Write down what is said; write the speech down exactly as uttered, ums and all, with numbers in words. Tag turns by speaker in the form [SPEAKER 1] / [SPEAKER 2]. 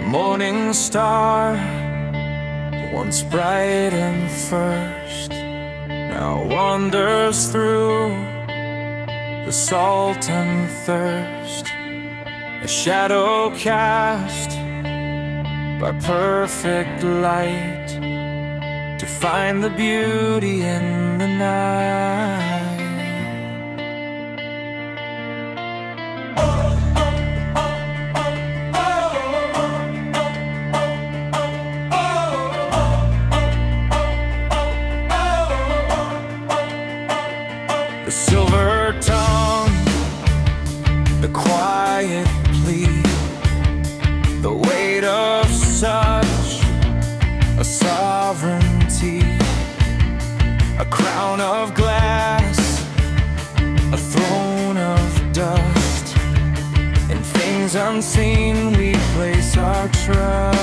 [SPEAKER 1] morning star, once bright and first, now wanders through the salt and thirst, a shadow cast by perfect light, to find the beauty in the night. The silver tongue, the quiet plea, the weight of such a sovereignty, a crown of glass, a throne of dust. In things unseen we place our trust.